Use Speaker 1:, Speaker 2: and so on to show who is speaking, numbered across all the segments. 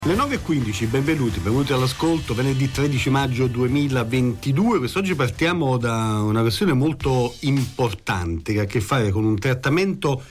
Speaker 1: Le 9.15, benvenuti all'ascolto, venerdì 13 maggio 2022. Quest'oggi partiamo da una questione molto importante che ha a che fare con un trattamento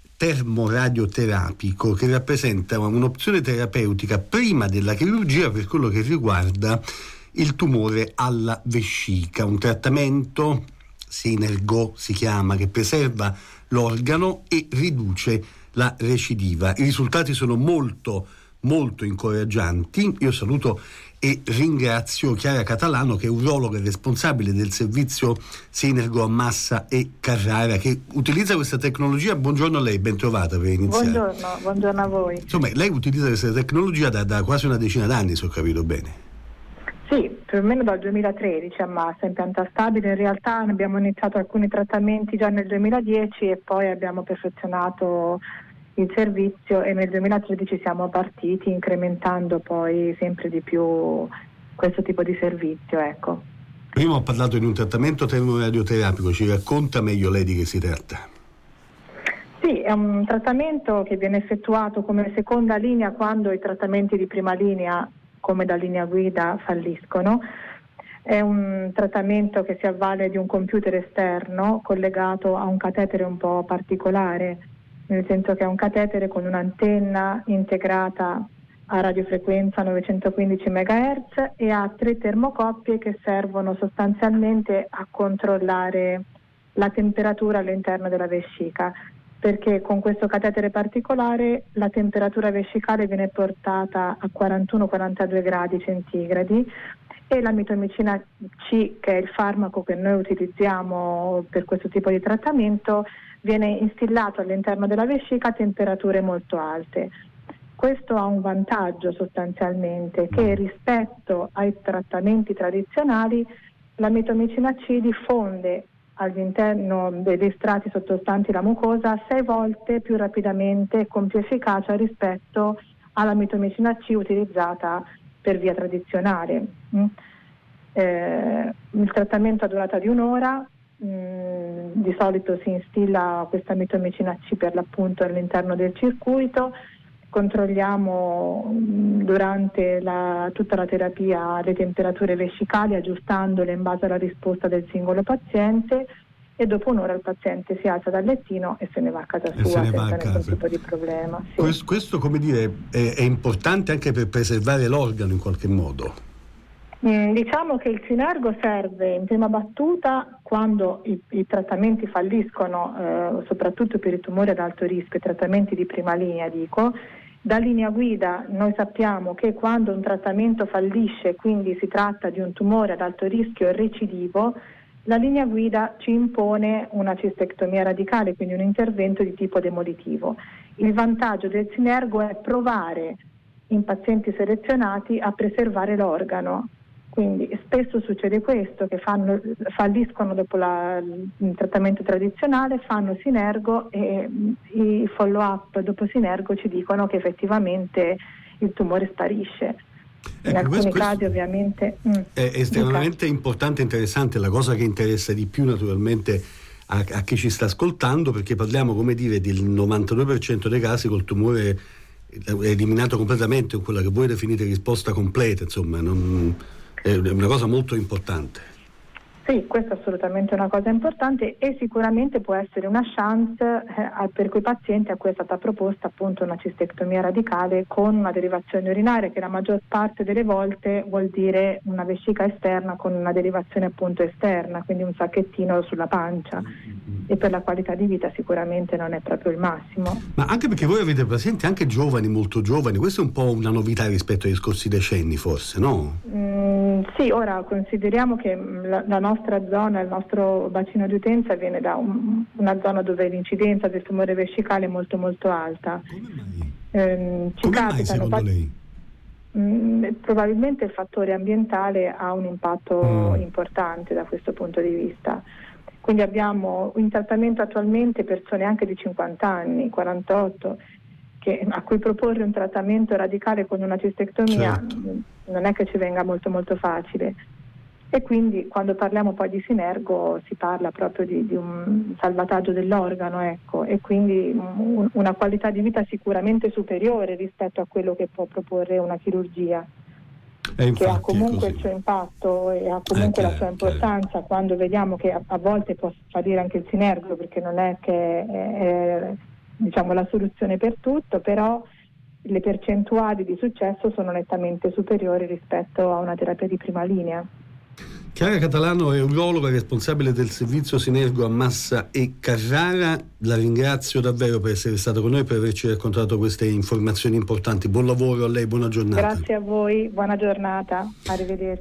Speaker 1: termoradioterapico che rappresenta un'opzione terapeutica prima della chirurgia per quello che riguarda il tumore alla vescica. Un trattamento Sinergo si chiama, che preserva l'organo e riduce la recidiva. I risultati sono molto incoraggianti. Io saluto e ringrazio Chiara Catalano, che è urologa e responsabile del servizio Sinergo a Massa e Carrara, che utilizza questa tecnologia. Buongiorno a lei, ben trovata per iniziare.
Speaker 2: Buongiorno a voi.
Speaker 1: Insomma, lei utilizza questa tecnologia da quasi una decina d'anni, se ho capito bene.
Speaker 2: Sì, più o meno dal 2013 a Massa, in pianta stabile. In realtà abbiamo iniziato alcuni trattamenti già nel 2010 e poi abbiamo perfezionato il servizio e nel 2013 siamo partiti incrementando poi sempre di più questo tipo di servizio, ecco.
Speaker 1: Prima ho parlato di un trattamento termoradioterapico, ci racconta meglio lei di che si tratta?
Speaker 2: Sì, è un trattamento che viene effettuato come seconda linea quando i trattamenti di prima linea, come da linea guida, falliscono. È un trattamento che si avvale di un computer esterno collegato a un catetere un po' particolare, nel senso che è un catetere con un'antenna integrata a radiofrequenza 915 MHz e ha 3 termocoppie che servono sostanzialmente a controllare la temperatura all'interno della vescica, perché con questo catetere particolare la temperatura vescicale viene portata a 41-42 gradi centigradi e la mitomicina C, che è il farmaco che noi utilizziamo per questo tipo di trattamento, viene instillato all'interno della vescica a temperature molto alte. Questo ha un vantaggio sostanzialmente, che rispetto ai trattamenti tradizionali la mitomicina C diffonde all'interno degli strati sottostanti la mucosa 6 volte più rapidamente e con più efficacia rispetto alla mitomicina C utilizzata per via tradizionale. Il trattamento ha durata di un'ora. Di solito si instilla questa mitomicina C per l'appunto all'interno del circuito, controlliamo durante tutta la terapia le temperature vescicali aggiustandole in base alla risposta del singolo paziente e dopo un'ora il paziente si alza dal lettino e se ne va a casa sua senza nessun tipo di problema. Sì.
Speaker 1: Questo, come dire, è importante anche per preservare l'organo in qualche modo.
Speaker 2: Diciamo che il Sinergo serve in prima battuta quando i trattamenti falliscono, soprattutto per i tumori ad alto rischio, i trattamenti di prima linea dico. Da linea guida noi sappiamo che quando un trattamento fallisce, quindi si tratta di un tumore ad alto rischio recidivo, la linea guida ci impone una cistectomia radicale, quindi un intervento di tipo demolitivo. Il vantaggio del Sinergo è provare in pazienti selezionati a preservare l'organo. Quindi spesso succede questo, che falliscono dopo il trattamento tradizionale, fanno Sinergo e i follow-up dopo Sinergo ci dicono che effettivamente il tumore sparisce. In alcuni casi ovviamente
Speaker 1: è estremamente importante e interessante, la cosa che interessa di più naturalmente a chi ci sta ascoltando, perché parliamo, come dire, del 92% dei casi col tumore eliminato completamente, quella che voi definite risposta completa, insomma, è una cosa molto importante.
Speaker 2: Sì, questa è assolutamente una cosa importante e sicuramente può essere una chance per quei pazienti a cui è stata proposta appunto una cistectomia radicale con una derivazione urinaria, che la maggior parte delle volte vuol dire una vescica esterna con una derivazione appunto esterna, quindi un sacchettino sulla pancia, e per la qualità di vita sicuramente non è proprio il massimo.
Speaker 1: Ma anche perché voi avete pazienti anche giovani, molto giovani, questo è un po' una novità rispetto agli scorsi decenni forse, no?
Speaker 2: Sì, ora consideriamo che la nostra zona, il nostro bacino di utenza viene da una zona dove l'incidenza del tumore vescicale è molto molto alta.
Speaker 1: Come mai secondo lei?
Speaker 2: Probabilmente il fattore ambientale ha un impatto importante da questo punto di vista. Quindi abbiamo in trattamento attualmente persone anche di 50 anni, 48, a cui proporre un trattamento radicale con una cistectomia non è che ci venga molto molto facile. e quindi quando parliamo poi di Sinergo si parla proprio di un salvataggio dell'organo, ecco, e quindi una qualità di vita sicuramente superiore rispetto a quello che può proporre una chirurgia, che ha comunque il suo impatto e ha comunque la sua importanza, quando vediamo che a volte può fallire anche il Sinergo, perché non è che è diciamo la soluzione per tutto, però le percentuali di successo sono nettamente superiori rispetto a una terapia di prima linea.
Speaker 1: Chiara Catalano è urologa responsabile del servizio Sinergo a Massa e Carrara. La ringrazio davvero per essere stata con noi e per averci raccontato queste informazioni importanti. Buon lavoro a lei, buona giornata.
Speaker 2: Grazie a voi, buona giornata, arrivederci.